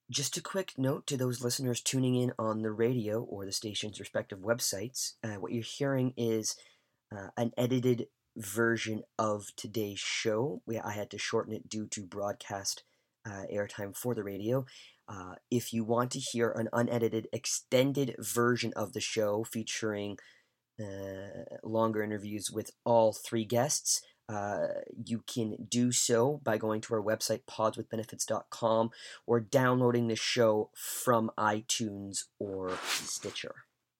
Just a quick note to those listeners tuning in on the radio or the station's respective websites. What you're hearing is an edited version of today's show. I had to shorten it due to broadcast airtime for the radio. If you want to hear an unedited, extended version of the show featuring longer interviews with all three guests, you can do so by going to our website, podswithbenefits.com, or downloading the show from iTunes or Stitcher.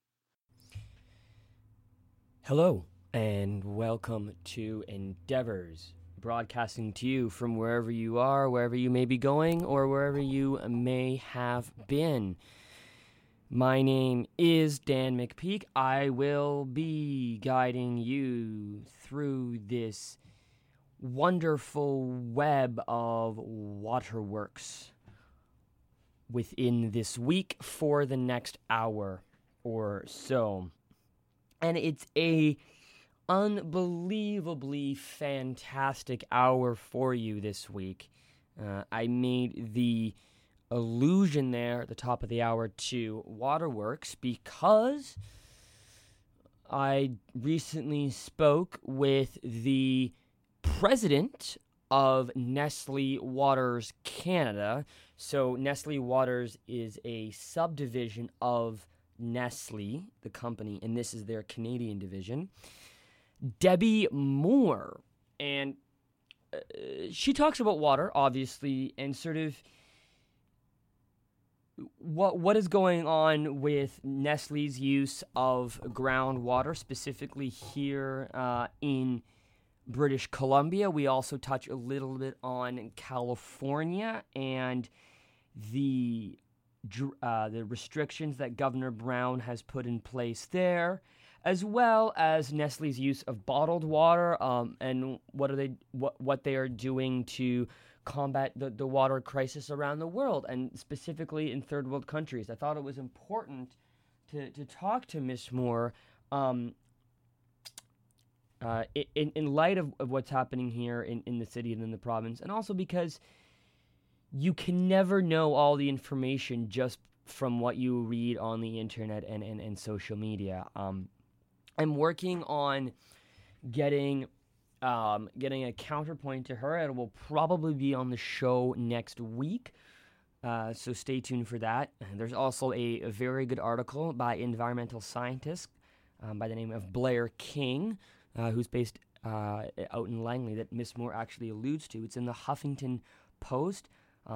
Hello, and welcome to Endeavors, broadcasting to you from wherever you are, wherever you may be going, or wherever you may have been. My name is Dan McPeak. I will be guiding you through this wonderful web of waterworks within this week for the next hour or so. And it's a unbelievably fantastic hour for you this week. I made the allusion there at the top of the hour to waterworks because I recently spoke with the president of Nestle Waters Canada. So Nestle Waters is a subdivision of Nestle, the company, and this is their Canadian division, Debbie Moore. And she talks about water, obviously, and sort of what is going on with Nestle's use of groundwater, specifically here in British Columbia. We also touch a little bit on California and the restrictions that Governor Brown has put in place there, as well as Nestle's use of bottled water and what they are doing to combat the water crisis around the world, and specifically in third world countries. I thought it was important to talk to Ms. Moore in light of what's happening here in the city and in the province, and also because you can never know all the information just from what you read on the internet and social media. I'm working on getting a counterpoint to her. It will probably be on the show next week, so stay tuned for that. There's also a very good article by environmental scientist by the name of Blair King, who's based out in Langley, that Miss Moore actually alludes to. It's in the Huffington Post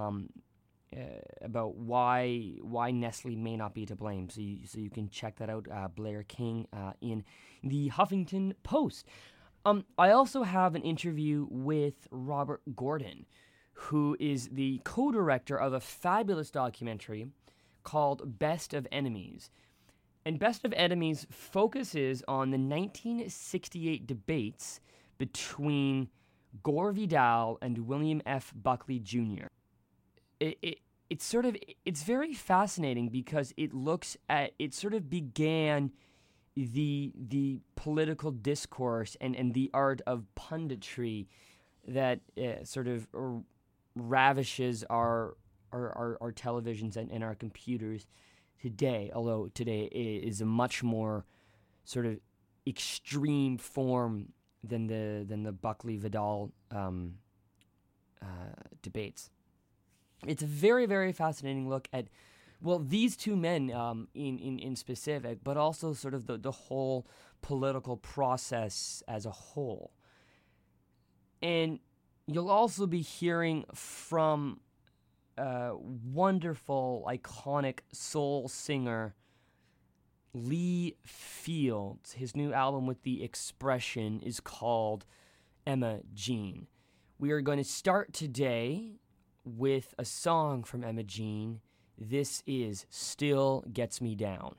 about why Nestle may not be to blame. So you can check that out, Blair King, in the Huffington Post. I also have an interview with Robert Gordon, who is the co-director of a fabulous documentary called Best of Enemies. And Best of Enemies focuses on the 1968 debates between Gore Vidal and William F. Buckley Jr. It's very fascinating because it sort of began the political discourse and the art of punditry that sort of ravishes our televisions and our computers today, although today is a much more sort of extreme form than the Buckley Vidal debates. It's a very, very fascinating look at, well, these two men in specific, but also sort of the whole political process as a whole. And you'll also be hearing from wonderful, iconic soul singer Lee Fields. His new album with The Expression is called Emma Jean. We are going to start today with a song from Emma Jean. This is Still Gets Me Down.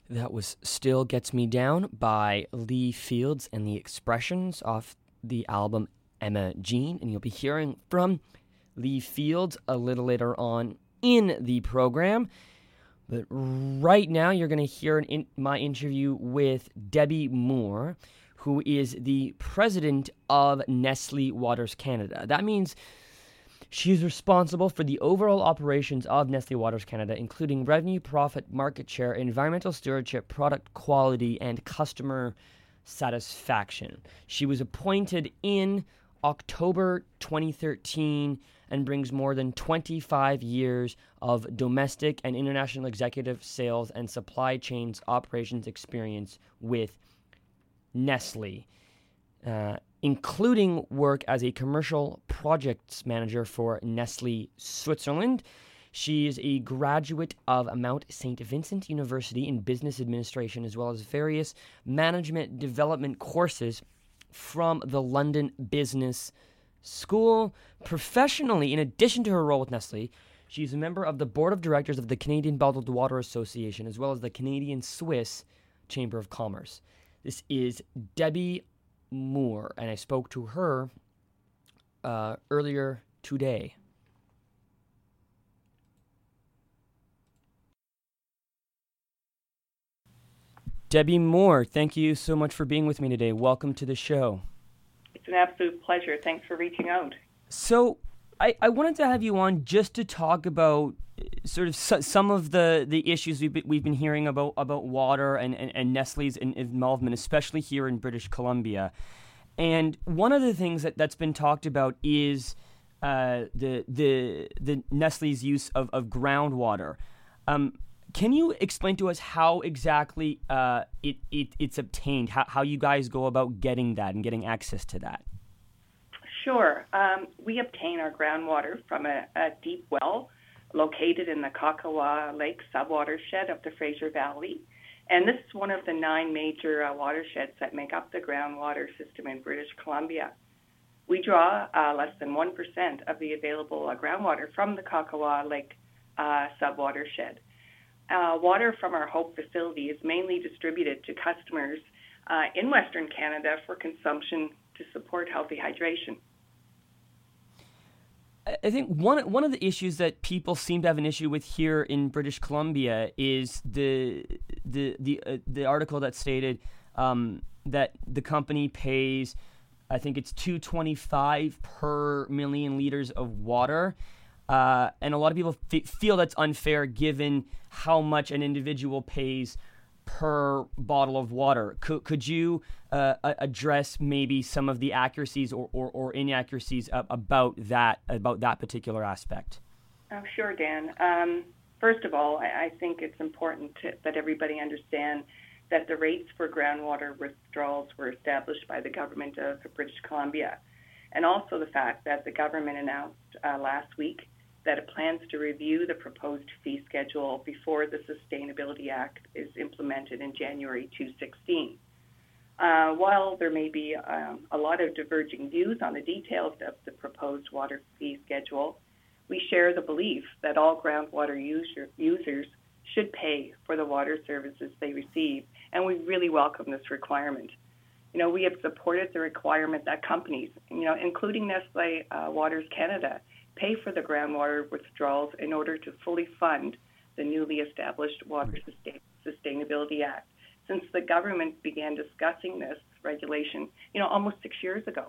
That was Still Gets Me Down by Lee Fields and the Expressions off the album Emma Jean. And you'll be hearing from Lee Fields a little later on in the program. But right now, you're going to hear my interview with Debbie Moore, who is the president of Nestle Waters Canada. That means she's responsible for the overall operations of Nestle Waters Canada, including revenue, profit, market share, environmental stewardship, product quality, and customer satisfaction. She was appointed in October 2013 and brings more than 25 years of domestic and international executive sales and supply chains operations experience with Nestle, including work as a commercial projects manager for Nestle Switzerland. She is a graduate of Mount St. Vincent University in business administration, as well as various management development courses from the London Business School. Professionally, in addition to her role with Nestle, she's a member of the board of directors of the Canadian Bottled Water Association, as well as the Canadian Swiss Chamber of Commerce. This is Debbie Moore, and I spoke to her earlier today. Debbie Moore, thank you so much for being with me today. Welcome to the show. It's an absolute pleasure. Thanks for reaching out. So I wanted to have you on just to talk about sort of some of the issues we've been hearing about water and Nestle's involvement, especially here in British Columbia. And one of the things that's been talked about is the Nestle's use of groundwater. Can you explain to us how exactly it's obtained, how you guys go about getting that and getting access to that? Sure. We obtain our groundwater from a deep well located in the Kakawa Lake subwatershed of the Fraser Valley. And this is one of the 9 major watersheds that make up the groundwater system in British Columbia. We draw less than 1% of the available groundwater from the Kakawa Lake subwatershed. Water from our Hope facility is mainly distributed to customers in Western Canada for consumption to support healthy hydration. I think one of the issues that people seem to have an issue with here in British Columbia is the article that stated that the company pays, I think it's $2.25 per million liters of water. And a lot of people feel that's unfair given how much an individual pays per bottle of water. Could you address maybe some of the accuracies or inaccuracies about that particular aspect? Oh, sure, Dan. First of all, I think it's important that everybody understand that the rates for groundwater withdrawals were established by the government of British Columbia, and also the fact that the government announced last week that it plans to review the proposed fee schedule before the Sustainability Act is implemented in January 2016. While there may be a lot of diverging views on the details of the proposed water fee schedule, we share the belief that all groundwater users should pay for the water services they receive, and we really welcome this requirement. We have supported the requirement that companies, including Nestle Waters Canada, pay for the groundwater withdrawals in order to fully fund the newly established Water Sustainability Act, since the government began discussing this regulation, almost 6 years ago.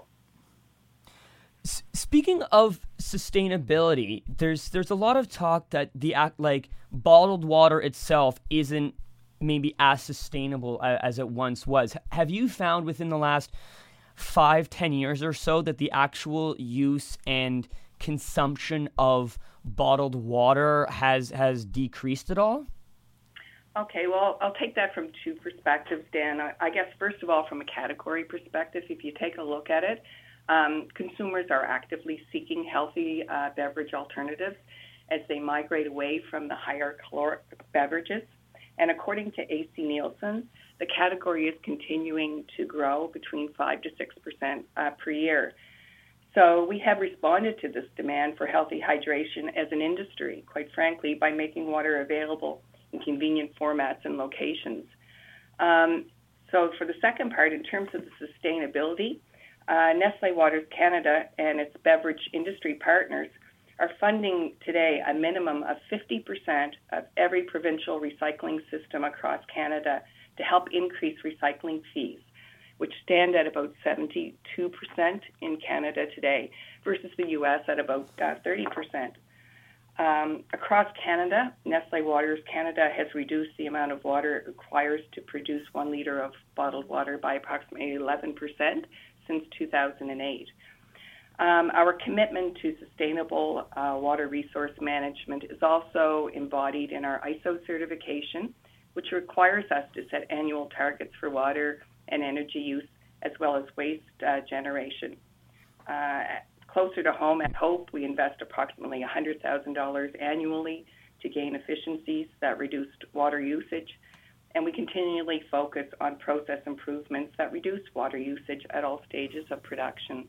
Speaking of sustainability, there's a lot of talk that the act, like bottled water itself, isn't maybe as sustainable as it once was. Have you found within the last 5-10 years or so that the actual use and consumption of bottled water has decreased at all? Okay, well, I'll take that from 2 perspectives, Dan. I guess, first of all, from a category perspective, if you take a look at it, consumers are actively seeking healthy beverage alternatives as they migrate away from the higher caloric beverages. And according to AC Nielsen, the category is continuing to grow between 5 to 6% per year. So we have responded to this demand for healthy hydration as an industry, quite frankly, by making water available in convenient formats and locations. So for the second part, in terms of the sustainability, Nestlé Waters Canada and its beverage industry partners are funding today a minimum of 50% of every provincial recycling system across Canada to help increase recycling fees, which stand at about 72% in Canada today versus the U.S. at about 30%. Across Canada, Nestlé Waters Canada has reduced the amount of water it requires to produce 1 liter of bottled water by approximately 11% since 2008. Our commitment to sustainable water resource management is also embodied in our ISO certification, which requires us to set annual targets for water and energy use, as well as waste generation. Closer to home at Hope, we invest approximately $100,000 annually to gain efficiencies that reduce water usage, and we continually focus on process improvements that reduce water usage at all stages of production.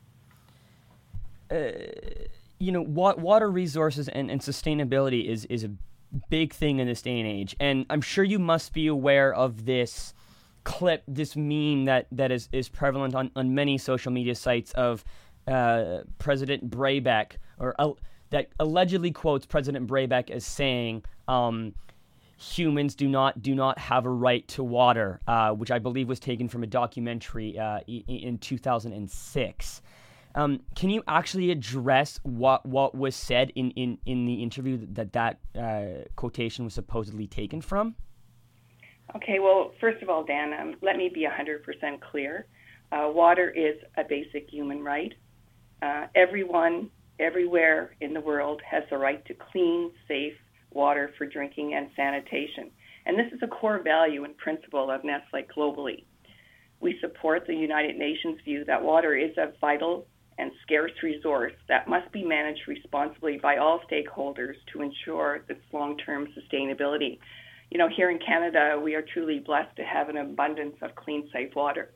Water resources and sustainability is a big thing in this day and age, and I'm sure you must be aware of this clip, this meme that is prevalent on many social media sites of President Brabeck, that allegedly quotes President Brabeck as saying, humans do not have a right to water, which I believe was taken from a documentary in 2006. Can you actually address what was said in the interview that quotation was supposedly taken from? Okay, well, first of all, Dan, let me be 100% clear. Water is a basic human right. Everyone, everywhere in the world has the right to clean, safe water for drinking and sanitation. And this is a core value and principle of Nestlé globally. We support the United Nations view that water is a vital and scarce resource that must be managed responsibly by all stakeholders to ensure its long-term sustainability. Here in Canada, we are truly blessed to have an abundance of clean, safe water.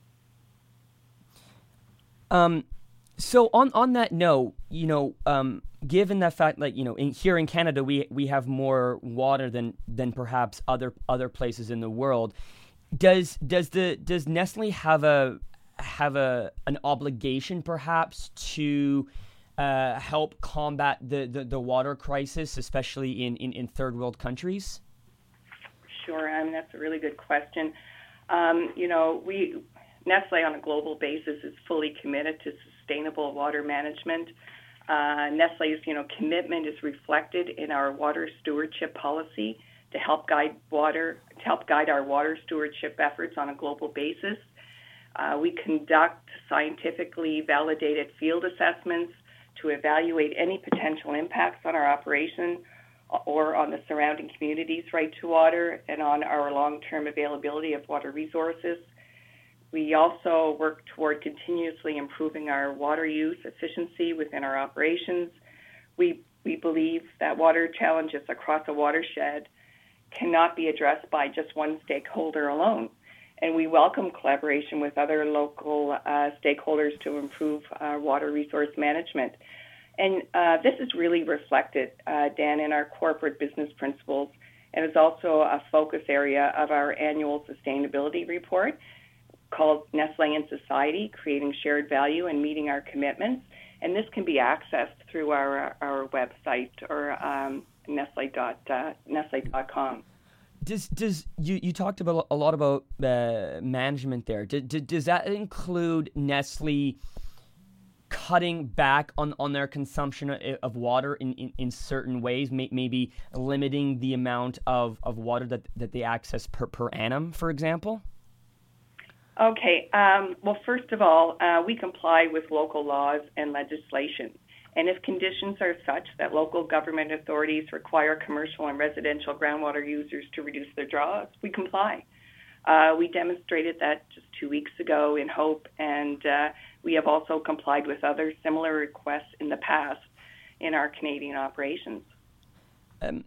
So on that note, given that fact, here in Canada, we have more water than perhaps other places in the world. Does Nestlé have an obligation perhaps to help combat the water crisis, especially in third world countries? Sure, that's a really good question. Nestlé on a global basis is fully committed to sustainable water management. Nestlé's commitment is reflected in our water stewardship policy to help guide our water stewardship efforts on a global basis. We conduct scientifically validated field assessments to evaluate any potential impacts on our operation or on the surrounding community's right to water and on our long-term availability of water resources. We also work toward continuously improving our water use efficiency within our operations. We believe that water challenges across a watershed cannot be addressed by just one stakeholder alone. And we welcome collaboration with other local stakeholders to improve water resource management. And this is really reflected, Dan, in our corporate business principles, and is also a focus area of our annual sustainability report called Nestlé in Society, Creating Shared Value and Meeting Our Commitments. And this can be accessed through our website or nestle.com. Does you talked about a lot about management there. Does that include Nestlé cutting back on their consumption of water in certain ways, maybe limiting the amount of water that they access per annum, for example? Okay. Well, first of all, we comply with local laws and legislation. And if conditions are such that local government authorities require commercial and residential groundwater users to reduce their draws, we comply. We demonstrated that just 2 weeks ago in Hope, and we have also complied with other similar requests in the past in our Canadian operations.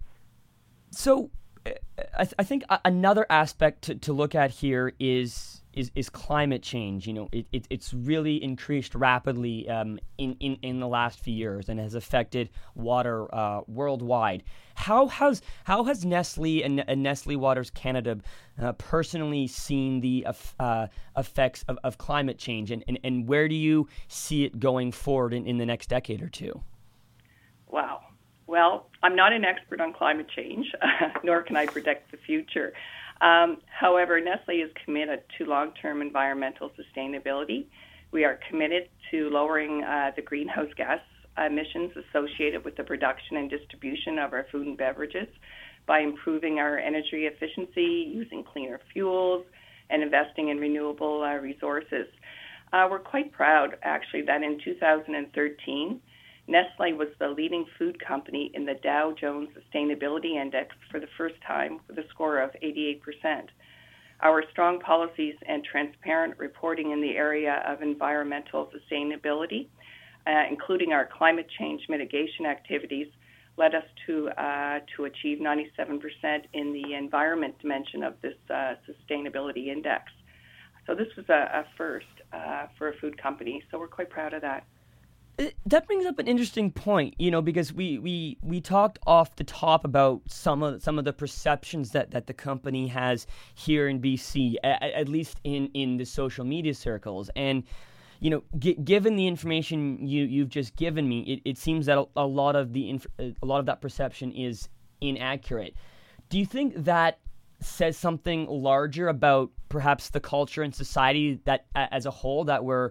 So I think another aspect to look at here is is climate change. It's really increased rapidly in the last few years and has affected water worldwide. How has Nestle and Nestle Waters Canada personally seen the effects of climate change, and where do you see it going forward in the next decade or two? Wow. Well, I'm not an expert on climate change, nor can I predict the future. However, Nestle is committed to long-term environmental sustainability. We are committed to lowering the greenhouse gas emissions associated with the production and distribution of our food and beverages by improving our energy efficiency, using cleaner fuels, and investing in renewable resources. We're quite proud, actually, that in 2013, Nestle was the leading food company in the Dow Jones Sustainability Index for the first time with a score of 88%. Our strong policies and transparent reporting in the area of environmental sustainability, including our climate change mitigation activities, led us to achieve 97% in the environment dimension of this sustainability index. So this was a first for a food company, so we're quite proud of that. That brings up an interesting point, because we talked off the top about some of the perceptions that the company has here in BC, at least in the social media circles. And, given the information you've just given me, it seems that a lot of that perception is inaccurate. Do you think that says something larger about perhaps the culture and society that as a whole that we're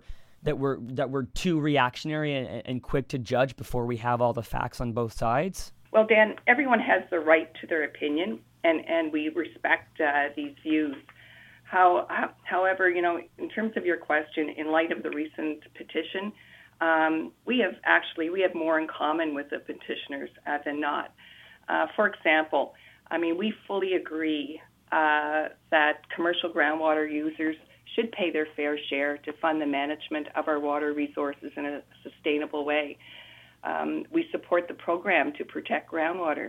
too reactionary and quick to judge before we have all the facts on both sides? Well, Dan, everyone has the right to their opinion, and we respect these views. However, in terms of your question, in light of the recent petition, we have more in common with the petitioners than not. For example, we fully agree that commercial groundwater users should pay their fair share to fund the management of our water resources in a sustainable way. We support the program to protect groundwater,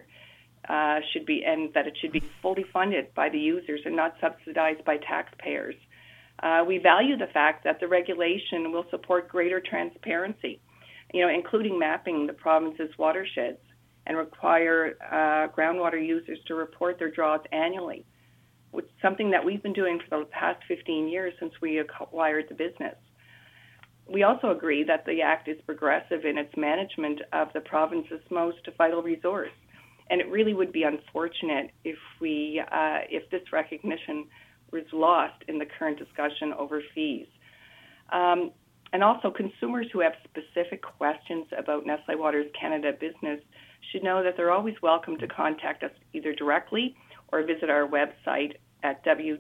and that it should be fully funded by the users and not subsidized by taxpayers. We value the fact that the regulation will support greater transparency, including mapping the province's watersheds, and require groundwater users to report their draws annually, which is something that we've been doing for the past 15 years since we acquired the business. We also agree that the Act is progressive in its management of the province's most vital resource, and it really would be unfortunate if this recognition was lost in the current discussion over fees. And also, consumers who have specific questions about Nestle Waters Canada business should know that they're always welcome to contact us either directly or visit our website at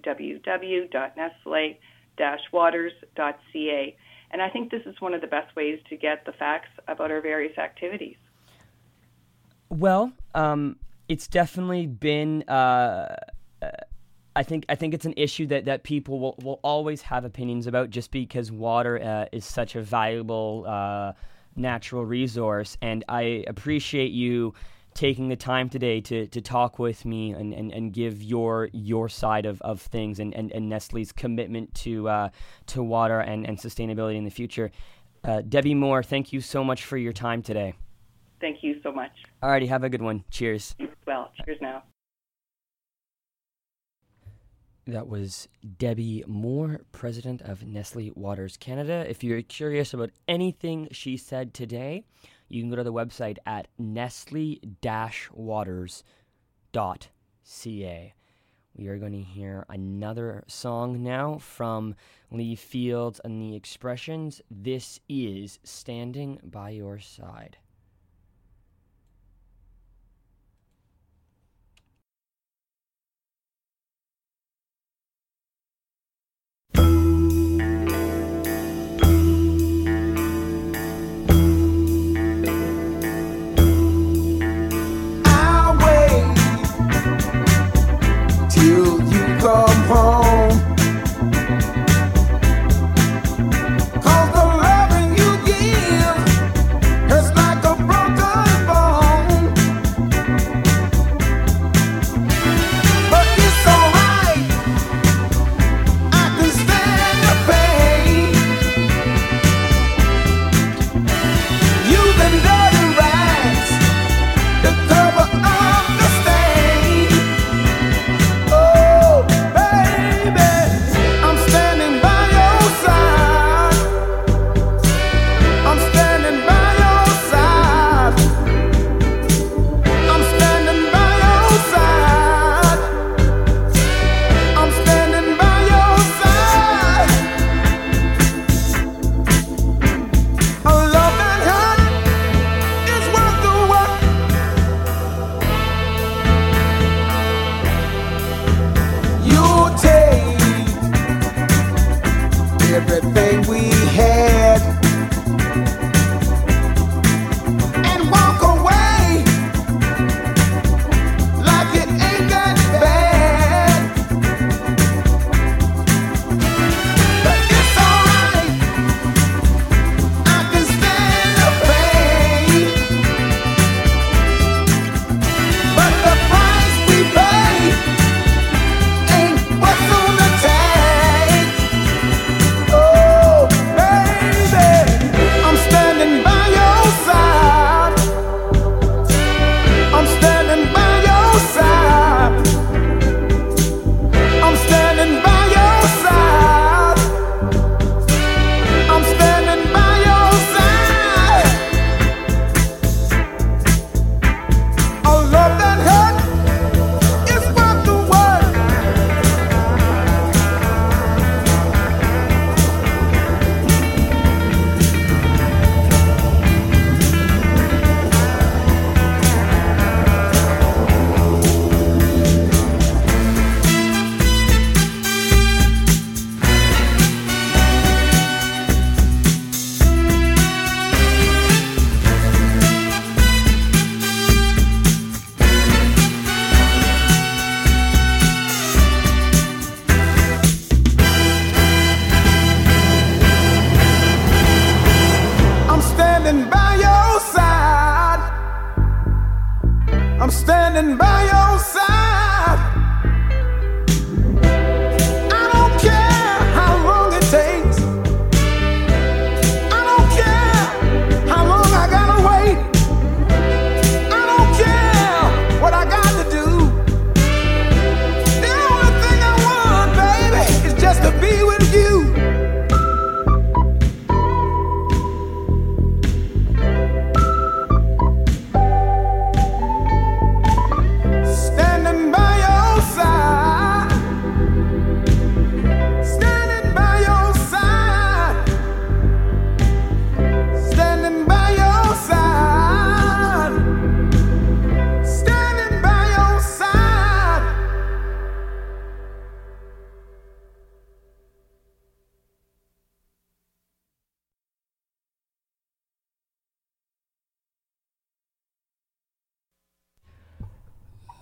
www.nestle-waters.ca. And I think this is one of the best ways to get the facts about our various activities. Well, it's definitely been, I think it's an issue that people will always have opinions about, just because water is such a valuable natural resource. And I appreciate you taking the time today to talk with me and give your side of things and Nestle's commitment to water and sustainability in the future. Debbie Moore, thank you so much for your time today. Thank you so much. Alrighty, have a good one. Cheers. Well, cheers now. That was Debbie Moore, president of Nestle Waters Canada. If you're curious about anything she said today, you can go to the website at nestle-waters.ca. We are going to hear another song now from Lee Fields and the Expressions. This is Standing by Your Side. Come home, 'cause the loving you give is like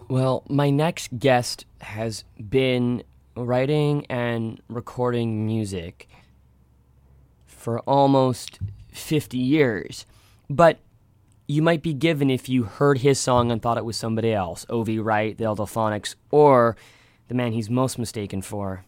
Well, my next guest has been writing and recording music for almost 50 years. But you might be given if you heard his song and thought it was somebody else, O.V. Wright, the Eldophonics, or the man he's most mistaken for,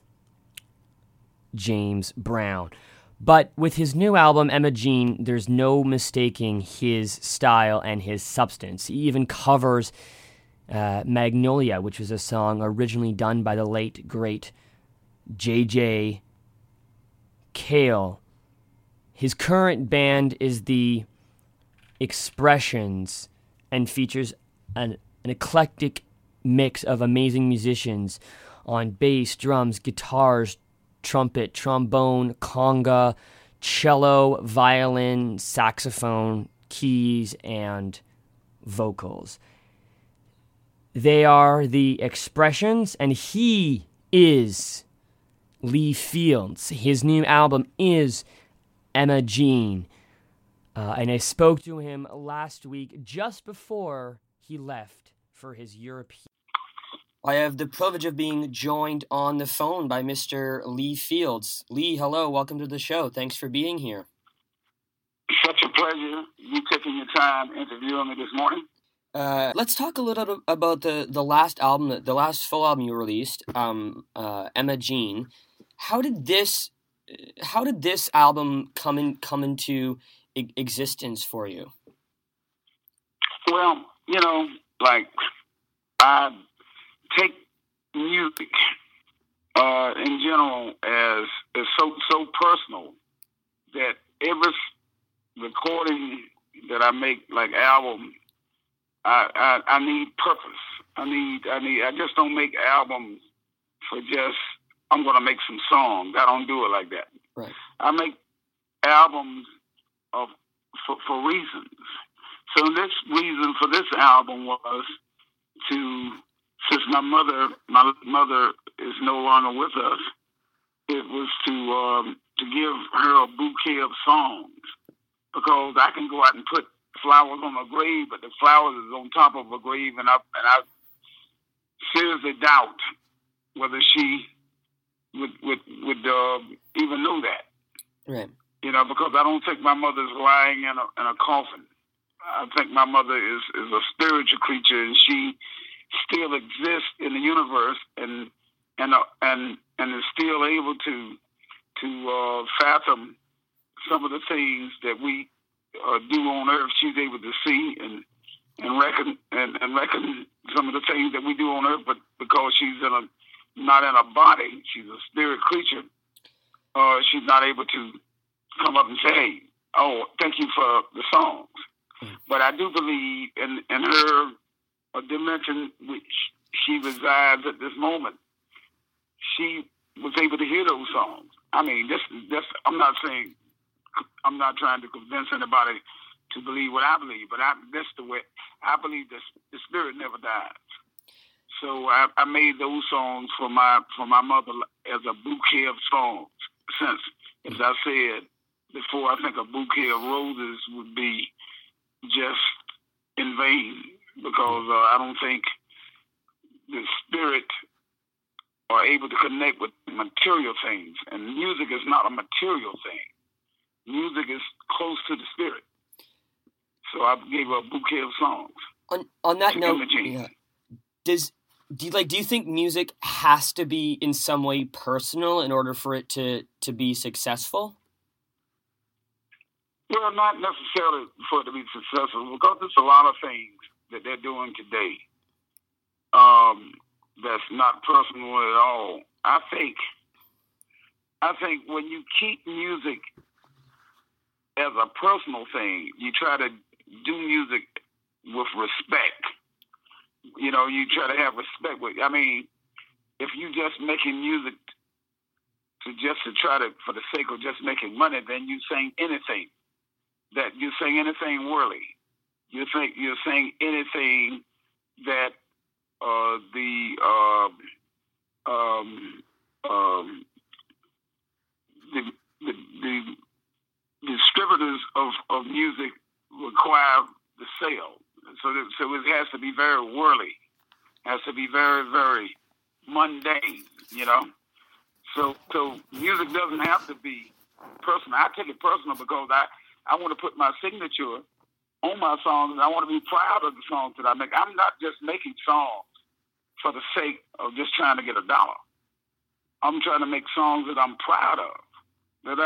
James Brown. But with his new album, Emma Jean, there's no mistaking his style and his substance. He even covers Magnolia, which was a song originally done by the late, great J.J. Cale. His current band is the Expressions and features an eclectic mix of amazing musicians on bass, drums, guitars, trumpet, trombone, conga, cello, violin, saxophone, keys, and vocals. They are the Expressions, and he is Lee Fields. His new album is Emma Jean. And I spoke to him last week, just before he left for his European. I have the privilege of being joined on the phone by Mr. Lee Fields. Lee, hello, welcome to the show. Thanks for being here. Such a pleasure, you taking your time interviewing me this morning. Let's talk a little bit about the last album, the last full album you released, Emma Jean. How did this album come into existence for you? Well, I take music in general as so personal that every recording that I make, like album, I need purpose. I just don't make albums for just I'm gonna make some songs. I don't do it like that. Right. I make albums for reasons. So this reason for this album was since my mother is no longer with us, it was to give her a bouquet of songs, because I can go out and put flowers on a grave, but the flowers is on top of a grave, and I seriously doubt whether she would even know that. Right. Because I don't think my mother's lying in a coffin. I think my mother is a spiritual creature, and she still exists in the universe, and is still able to fathom some of the things that we do on earth. She's able to see and reckon some of the things that we do on earth, but because she's not in a body, she's a spirit creature. She's not able to come up and say, "Hey, thank you for the songs." But I do believe in her dimension which she resides at this moment. She was able to hear those songs. I mean, this I'm not trying to convince anybody to believe what I believe, but that's the way I believe. The spirit never dies. So I made those songs for my mother as a bouquet of songs. Since, as I said before, I think a bouquet of roses would be just in vain, because I don't think the spirit are able to connect with material things, and music is not a material thing. Music is close to the spirit. So I gave her a bouquet of songs. On that note, yeah. Do you think music has to be in some way personal in order for it to be successful? Well, not necessarily for it to be successful, because there's a lot of things that they're doing today that's not personal at all. I think when you keep music as a personal thing, you try to do music with respect. You try to have respect with. I mean, if you just making music for the sake of just making money, then you sing anything. That you sing anything worldly. You're saying anything that the distributors of music require the sale. So it has to be very worldly. has to be very, very mundane, you know. So music doesn't have to be personal. I take it personal because I want to put my signature on my songs, and I want to be proud of the songs that I make. I'm not just making songs for the sake of just trying to get $1. I'm trying to make songs that I'm proud of, that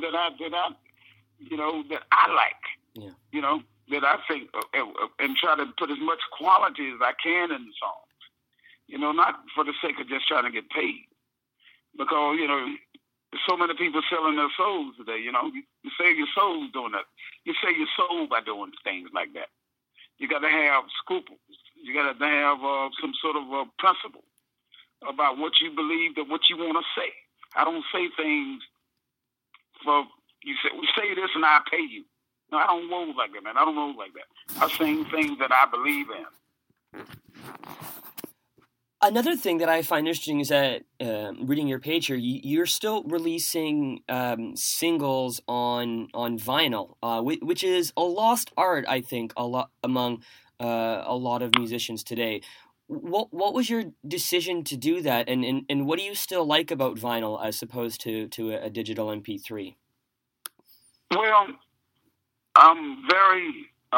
I like, yeah. You know, that I think, and try to put as much quality as I can in the songs. You know, not for the sake of just trying to get paid, because you know, there's so many people selling their souls today. You know, you save your soul doing that. You save your soul by doing things like that. You got to have scruples. You got to have some sort of principle about what you believe, that what you want to say. I don't say things for you. Say this and I pay you. No, I don't roll like that, man. I don't roll like that. I sing things that I believe in. Another thing that I find interesting is that reading your page here, you're still releasing singles on vinyl, which is a lost art, I think, among a lot of musicians today. What was your decision to do that, and what do you still like about vinyl as opposed to a digital MP3? Well, I'm very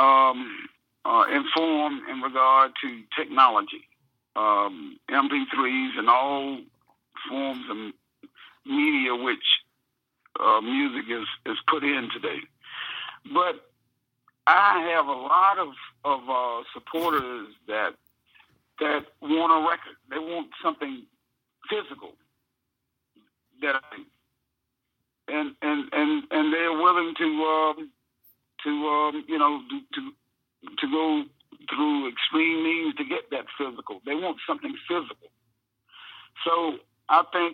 informed in regard to technology. MP3s and all forms of media which music is put in today. But I have a lot of supporters that want a record. They want something physical and they're willing to go through extreme means to get that physical. They want something physical. So I think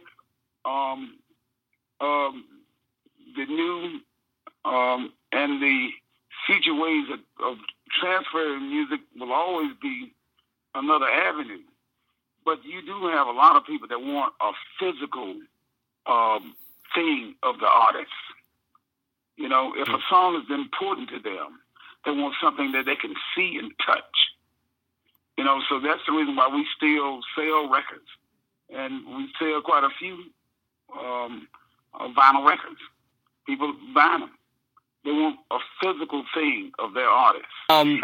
the new and the future ways of transferring music will always be another avenue. But you do have a lot of people that want a physical thing of the artist. You know, if a song is important to them, they want something that they can see and touch. You know, so that's the reason why we still sell records. And we sell quite a few vinyl records. People buy them. They want a physical thing of their artist.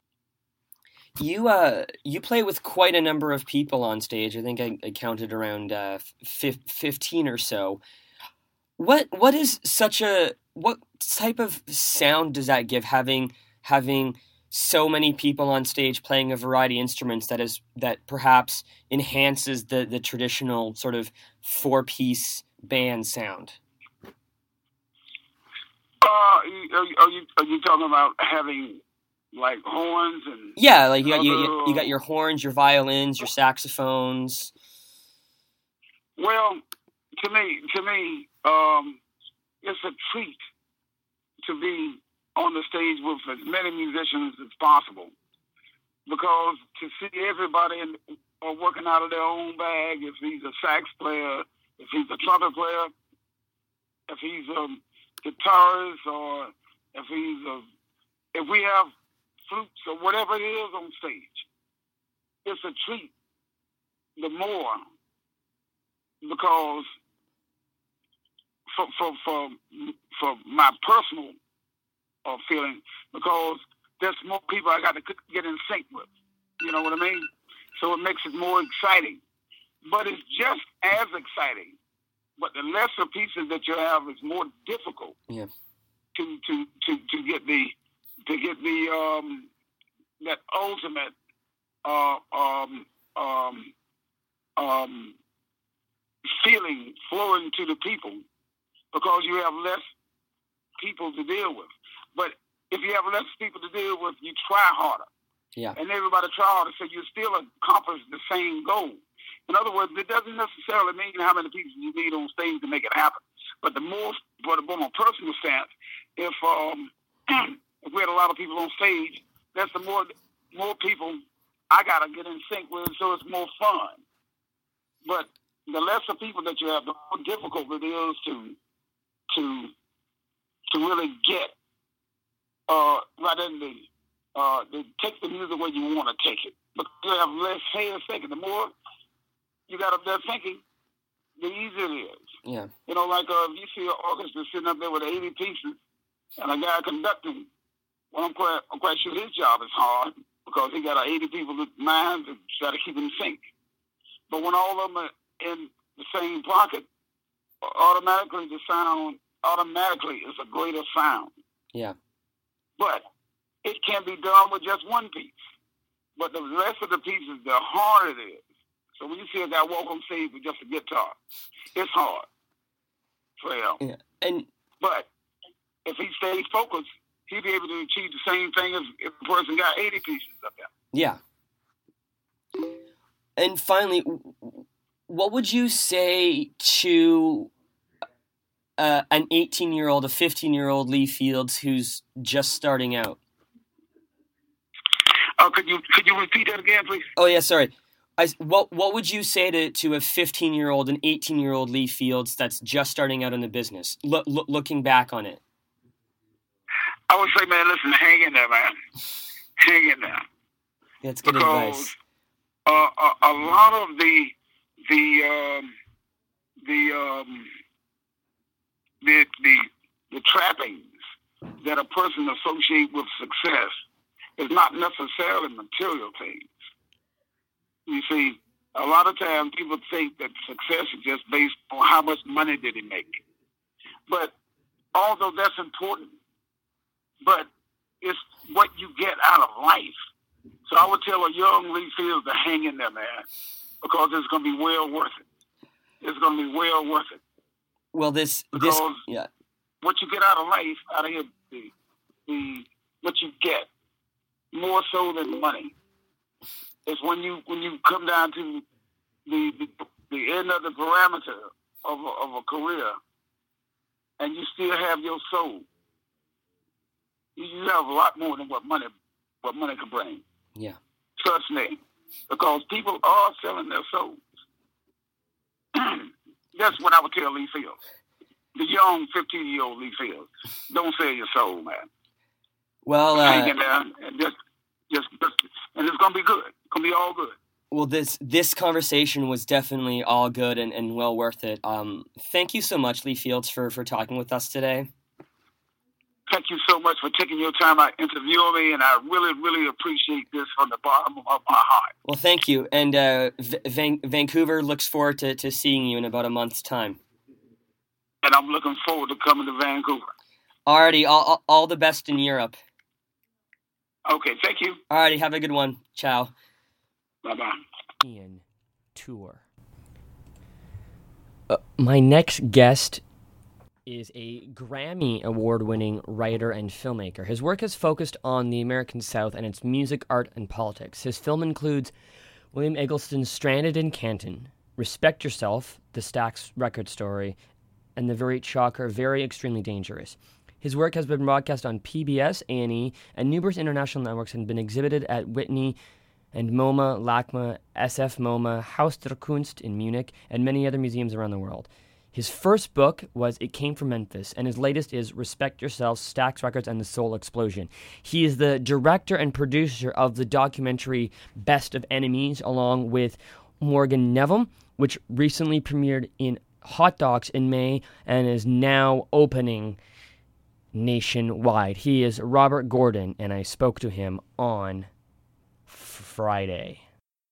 You play with quite a number of people on stage. I think I counted around 15 or so. What type of sound does that give, having so many people on stage playing a variety of instruments that perhaps enhances the traditional sort of 4-piece band sound? Are you talking about having like horns and yeah, like you got your horns, your violins, your saxophones? Well, to me, it's a treat to be on the stage with as many musicians as possible, because to see everybody working out of their own bag, if he's a sax player, if he's a trumpet player, if he's a guitarist, or if we have flutes or whatever it is on stage, it's a treat the more, because for my personal feeling, because there's more people I got to get in sync with. You know what I mean? So it makes it more exciting. But it's just as exciting. But the lesser pieces that you have is more difficult. Yeah. To get the that ultimate feeling flowing to the people, because you have less people to deal with. But if you have less people to deal with, you try harder. Yeah. And everybody try harder, so you still accomplish the same goal. In other words, it doesn't necessarily mean how many people you need on stage to make it happen. But from a personal stance, if we had a lot of people on stage, that's the more people I got to get in sync with, so it's more fun. But the lesser people that you have, the more difficult it is to really get right in to take the music where you want to take it. But you have less head thinking. The more you got up there thinking, the easier it is. Yeah. You know, like if you see an orchestra sitting up there with 80 pieces and a guy conducting, well, I'm quite sure his job is hard because he got 80 people's minds and try to keep in sync. But when all of them are in the same pocket, automatically the sound is a greater sound. Yeah. But it can be done with just one piece. But the rest of the pieces, the harder it is. So when you see a guy walk on stage with just a guitar, it's hard for him. Yeah. But if he stays focused, he'll be able to achieve the same thing as if a person got 80 pieces up there. Yeah. And finally, what would you say to an 18-year-old, a 15-year-old Lee Fields who's just starting out? Could you repeat that again, please? Oh, yeah, sorry. What would you say to a 15-year-old, an 18-year-old Lee Fields that's just starting out in the business, looking back on it? I would say, man, listen, hang in there, man. Hang in there. That's good advice. A lot of the trappings that a person associates with success is not necessarily material things. You see, a lot of times people think that success is just based on how much money did he make. But although that's important, but it's what you get out of life. So I would tell a young Lee Fields to hang in there, man, because it's going to be well worth it. It's going to be well worth it. Well, yeah. What you get out of life, out of here, what you get, more so than money, is when you come down to the end of the parameter of a career, and you still have your soul. You have a lot more than what money can bring. Yeah. Trust me, because people are selling their souls. That's what I would tell Lee Fields. The young 15-year-old Lee Fields. Don't sell your soul, man. Well, hang in there and just and it's gonna be good. It's gonna be all good. Well, this conversation was definitely all good and well worth it. Thank you so much, Lee Fields, for talking with us today. Thank you so much for taking your time out interviewing me, and I really, really appreciate this from the bottom of my heart. Well, thank you, and Vancouver looks forward to seeing you in about a month's time. And I'm looking forward to coming to Vancouver. Alrighty, all the best in Europe. Okay, thank you. Alrighty, have a good one. Ciao. Bye-bye. Ian Tour. My next guest is a Grammy Award-winning writer and filmmaker. His work has focused on the American South and its music, art, and politics. His film includes William Eggleston's Stranded in Canton, Respect Yourself, The Stax Record Story, and the very shocker, Very Extremely Dangerous. His work has been broadcast on PBS, A&E, and numerous international networks and been exhibited at Whitney and MoMA, LACMA, SF MoMA, Haus der Kunst in Munich, and many other museums around the world. His first book was It Came from Memphis, and his latest is Respect Yourself, Stax Records, and the Soul Explosion. He is the director and producer of the documentary Best of Enemies, along with Morgan Neville, which recently premiered in Hot Docs in May and is now opening nationwide. He is Robert Gordon, and I spoke to him on Friday.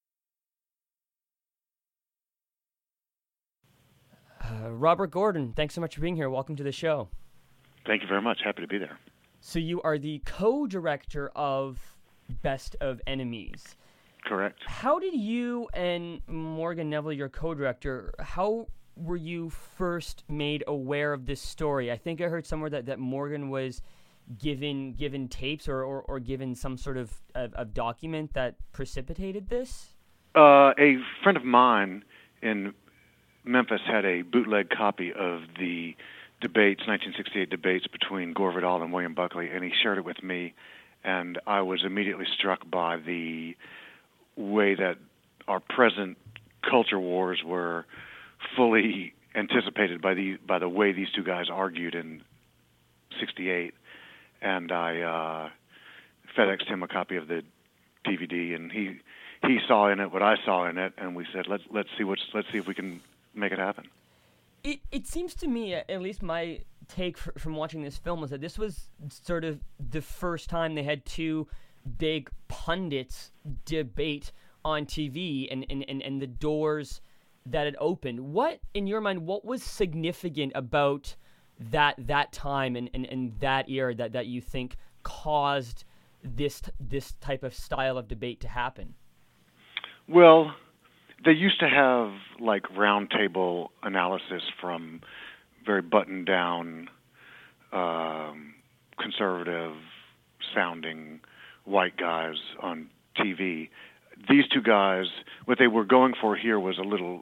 Robert Gordon, thanks so much for being here. Welcome to the show. Thank you very much. Happy to be there. So you are the co-director of Best of Enemies. Correct. How did you and Morgan Neville, your co-director, how were you first made aware of this story? I think I heard somewhere that Morgan was given tapes or given some sort of document that precipitated this? A friend of mine in Memphis had a bootleg copy of the debates, 1968 debates between Gore Vidal and William Buckley, and he shared it with me, and I was immediately struck by the way that our present culture wars were fully anticipated by the way these two guys argued in 68, and I FedExed him a copy of the DVD, and he he saw in it what I saw in it, and we said let's see if we can make it happen. It seems to me, at least my take from watching this film, was that this was sort of the first time they had two big pundits debate on TV, and the doors that it opened. What, in your mind, what was significant about that time and that era that you think caused this type of style of debate to happen? Well, they used to have like roundtable analysis from very buttoned down, conservative sounding white guys on TV. These two guys, what they were going for here was a little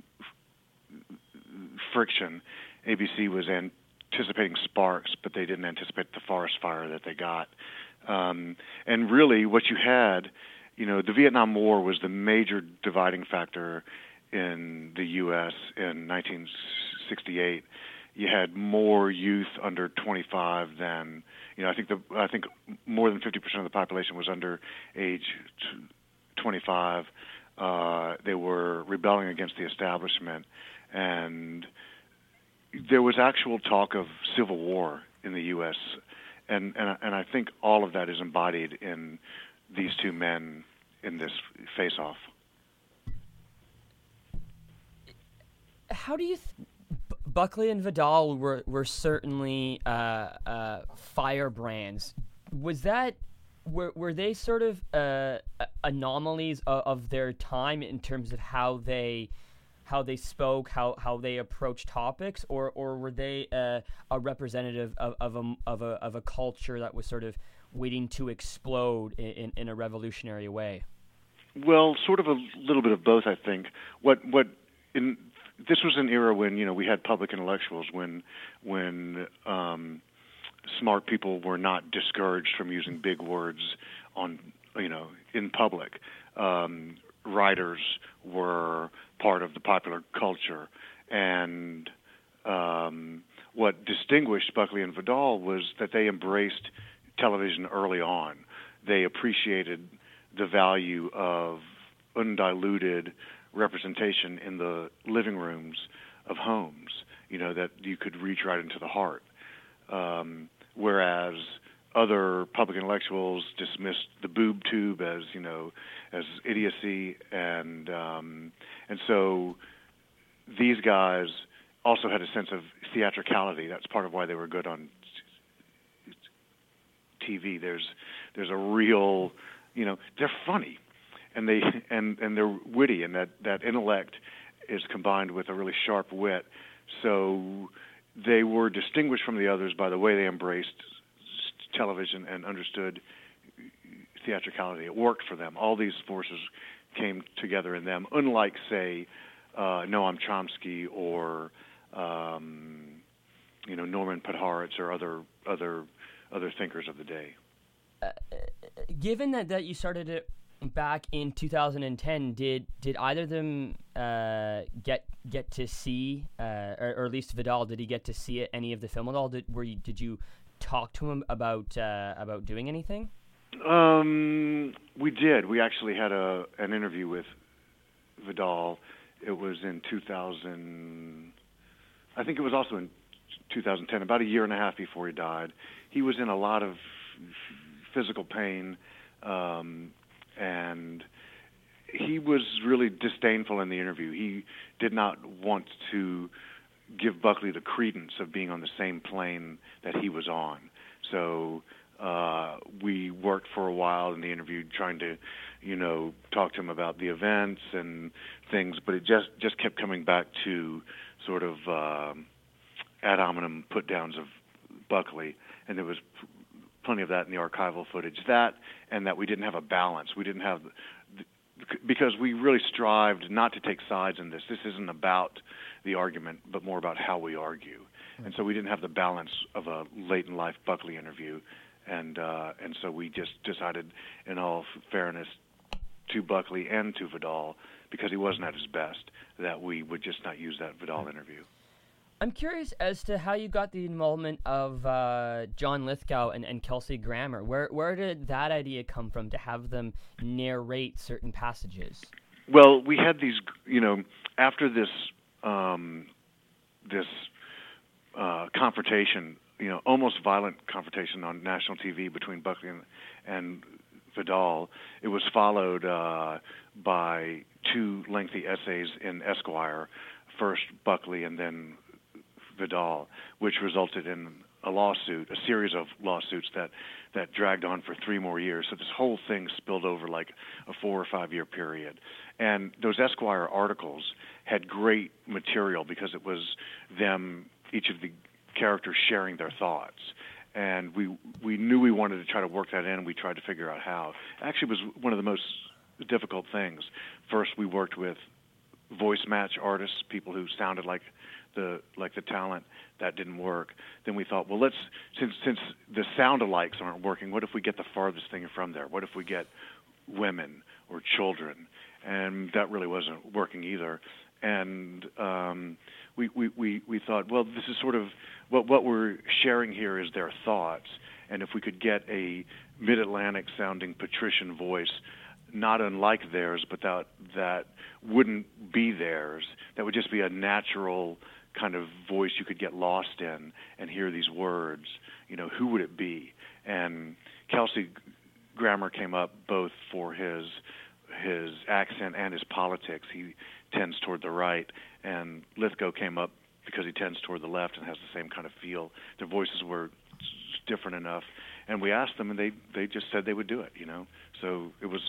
friction. ABC was anticipating sparks, but they didn't anticipate the forest fire that they got. And really what you had, the Vietnam War was the major dividing factor in the U.S. in 1968. You had more youth under 25 than, I think more than 50% of the population was under age 25. They were rebelling against the establishment, and there was actual talk of civil war in the U.S. And I think all of that is embodied in these two men in this face-off. How do you Buckley and Vidal were certainly firebrands. Were they sort of anomalies of their time in terms of how they spoke, how they approached topics, or were they a representative of a culture that was sort of waiting to explode in a revolutionary way? Well, sort of a little bit of both, I think. This was an era when we had public intellectuals, when smart people were not discouraged from using big words in public. Writers were part of the popular culture, and what distinguished Buckley and Vidal was that they embraced television early on. They appreciated the value of undiluted representation in the living rooms of homes, that you could reach right into the heart. Whereas other public intellectuals dismissed the boob tube as idiocy, and so these guys also had a sense of theatricality. That's part of why they were good on TV. There's a real, they're funny, and they're witty, and that intellect is combined with a really sharp wit. So they were distinguished from the others by the way they embraced television and understood theatricality. It worked for them. All these forces came together in them, unlike, say, Noam Chomsky or Norman Podhoretz or other thinkers of the day. Given that you started it back in 2010, did either of them get to see, or at least Vidal, did he get to see any of the film at all? Did you talk to him about doing anything? We did. We actually had an interview with Vidal. It was in 2000. I think it was also in 2010, about a year and a half before he died. He was in a lot of physical pain, and he was really disdainful in the interview. He did not want to give Buckley the credence of being on the same plane that he was on. So we worked for a while in the interview trying to, talk to him about the events and things, but it just kept coming back to sort of ad hominem put-downs of Buckley, and there was plenty of that in the archival footage. That, and that we didn't have a balance. We didn't have, because we really strived not to take sides in this. This isn't about the argument, but more about how we argue. And so we didn't have the balance of a late-in-life Buckley interview, and so we just decided, in all fairness to Buckley and to Vidal, because he wasn't at his best, that we would just not use that Vidal interview. I'm curious as to how you got the involvement of John Lithgow and Kelsey Grammer. Where did that idea come from to have them narrate certain passages? Well, we had these, after this confrontation, almost violent confrontation on national TV between Buckley and Vidal. It was followed by two lengthy essays in Esquire, first Buckley and then Vidal, which resulted in a series of lawsuits that dragged on for 3 more years. So this whole thing spilled over like a 4 or 5 year period. And those Esquire articles had great material because it was them, each of the characters sharing their thoughts. And we knew we wanted to try to work that in, and we tried to figure out how. Actually, it was one of the most difficult things. First, we worked with voice match artists, people who sounded like the talent. That didn't work. Then we thought, well, since the sound-alikes aren't working, what if we get the farthest thing from there? What if we get women or children? And that really wasn't working either. And we thought, well, this is sort of what we're sharing here is their thoughts, and if we could get a mid-Atlantic sounding patrician voice, not unlike theirs, but that wouldn't be theirs, that would just be a natural kind of voice you could get lost in and hear these words, who would it be? And Kelsey Grammer came up both for his accent and his politics. He tends toward the right, and Lithgow came up because he tends toward the left and has the same kind of feel. Their voices were different enough, and we asked them, and they just said they would do it. So it was,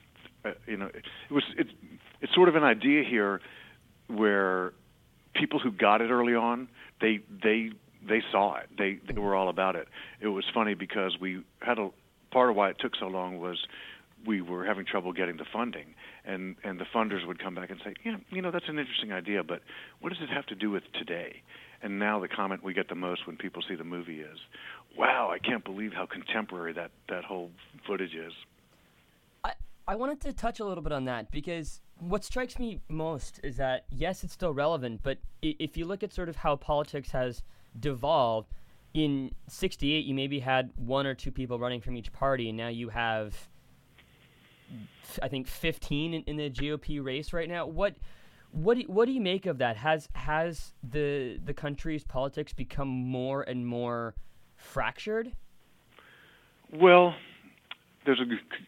it's sort of an idea here where people who got it early on, they saw it. They were all about it. It was funny because we had part of why it took so long was we were having trouble getting the funding, and the funders would come back and say, that's an interesting idea, but what does it have to do with today? And now the comment we get the most when people see the movie is, wow, I can't believe how contemporary that whole footage is. I wanted to touch a little bit on that because what strikes me most is that, yes, it's still relevant, but if you look at sort of how politics has devolved, in 1968 you maybe had 1 or 2 people running from each party, and now you have, I think, 15 in the GOP race right now. What do you make of that? Has the country's politics become more and more fractured? Well, there's a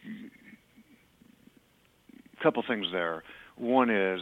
couple things there. One is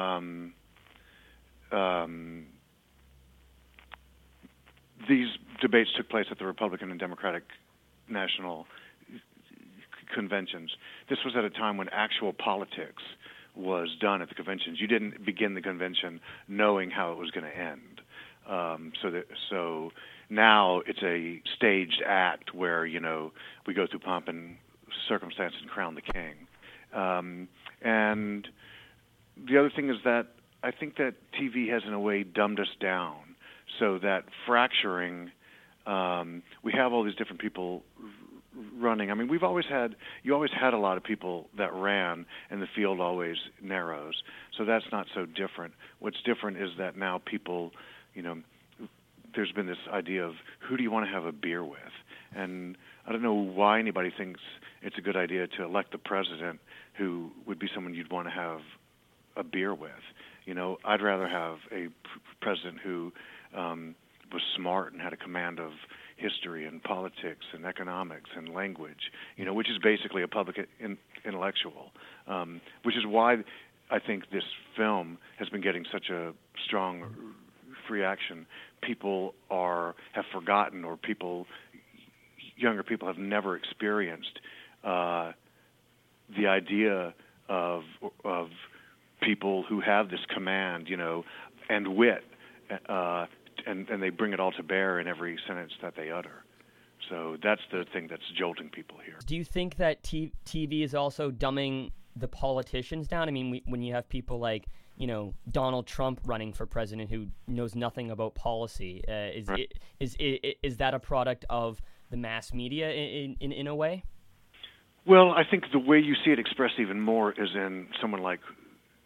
these debates took place at the Republican and Democratic national conventions. This was at a time when actual politics was done at the conventions. You didn't begin the convention knowing how it was going to end. So now it's a staged act where we go through pomp and circumstance and crown the king. And the other thing is that I think that TV has in a way dumbed us down, so that fracturing. We have all these different people running. I mean, you always had a lot of people that ran, and the field always narrows. So that's not so different. What's different is that now people, there's been this idea of who do you want to have a beer with? And I don't know why anybody thinks it's a good idea to elect the president who would be someone you'd want to have a beer with. I'd rather have a president who was smart and had a command of history and politics and economics and language, which is basically a public intellectual, which is why I think this film has been getting such a strong reaction. People have forgotten, or younger people have never experienced the idea of people who have this command, and wit, and they bring it all to bear in every sentence that they utter. So that's the thing that's jolting people here. Do you think that TV is also dumbing the politicians down? I mean, when you have people like, Donald Trump running for president who knows nothing about policy, right. Is that a product of the mass media in a way? Well, I think the way you see it expressed even more is in someone like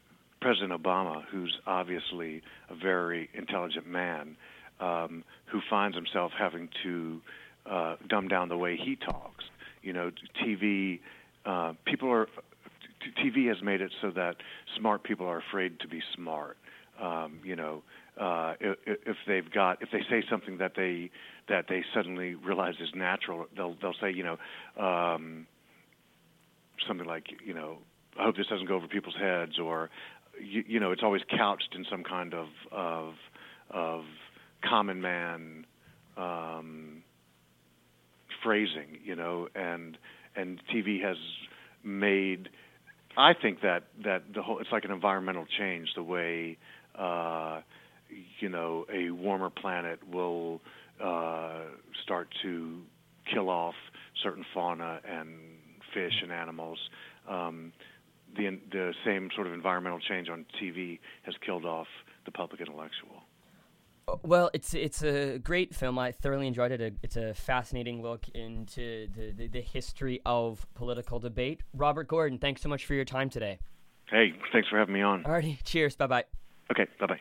President Obama, who's obviously a very intelligent man, who finds himself having to dumb down the way he talks. TV has made it so that smart people are afraid to be smart. If they say something that they suddenly realize is natural, they'll say something like I hope this doesn't go over people's heads, or it's always couched in some kind of common man phrasing, and TV has made, I think that the whole, it's like an environmental change, the way a warmer planet will start to kill off certain fauna and fish and animals. The same sort of environmental change on TV has killed off the public intellectual. Well, it's a great film. I thoroughly enjoyed it. It's a fascinating look into the history of political debate. Robert Gordon, thanks so much for your time today. Hey, thanks for having me on. Alrighty, cheers. Bye-bye. Okay, bye-bye.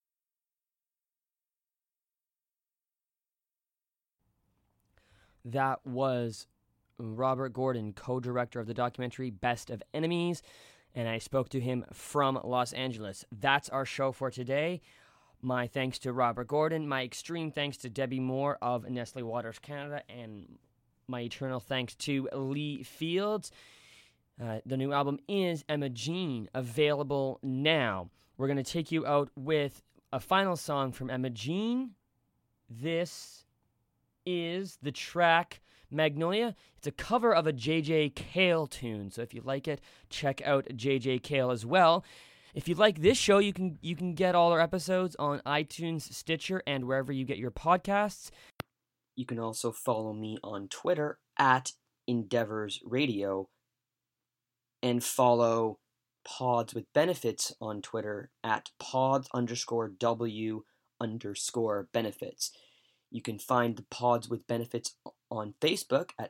That was Robert Gordon, co-director of the documentary Best of Enemies, and I spoke to him from Los Angeles. That's our show for today. My thanks to Robert Gordon, my extreme thanks to Debbie Moore of Nestle Waters Canada, and my eternal thanks to Lee Fields. The new album is Emma Jean, available now. We're going to take you out with a final song from Emma Jean. This is the track Magnolia. It's a cover of a J.J. Cale tune, so if you like it, check out J.J. Cale as well. If you like this show, you can get all our episodes on iTunes, Stitcher, and wherever you get your podcasts. You can also follow me on Twitter at Endeavors Radio, and follow Pods with Benefits on Twitter at pods_W_benefits. You can find the Pods with Benefits on Facebook at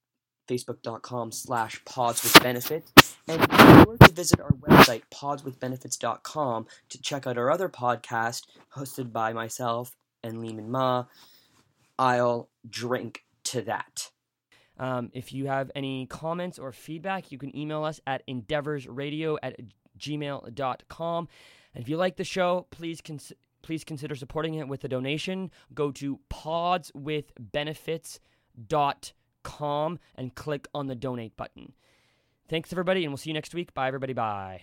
facebook.com/podswithbenefits, and be sure to visit our website, podswithbenefits.com, to check out our other podcast hosted by myself and Lehman Ma. I'll drink to that. If you have any comments or feedback, you can email us at endeavorsradio@gmail.com. And if you like the show, please consider supporting it with a donation. Go to podswithbenefits.com and click on the donate button. Thanks, everybody, and we'll see you next week. Bye, everybody. Bye.